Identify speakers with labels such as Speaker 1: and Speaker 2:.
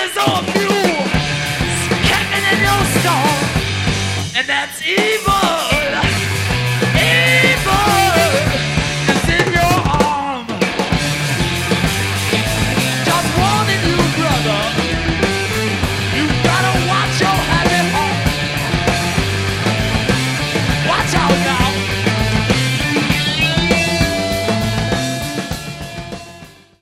Speaker 1: is on you, camping in your stall, and that's evil.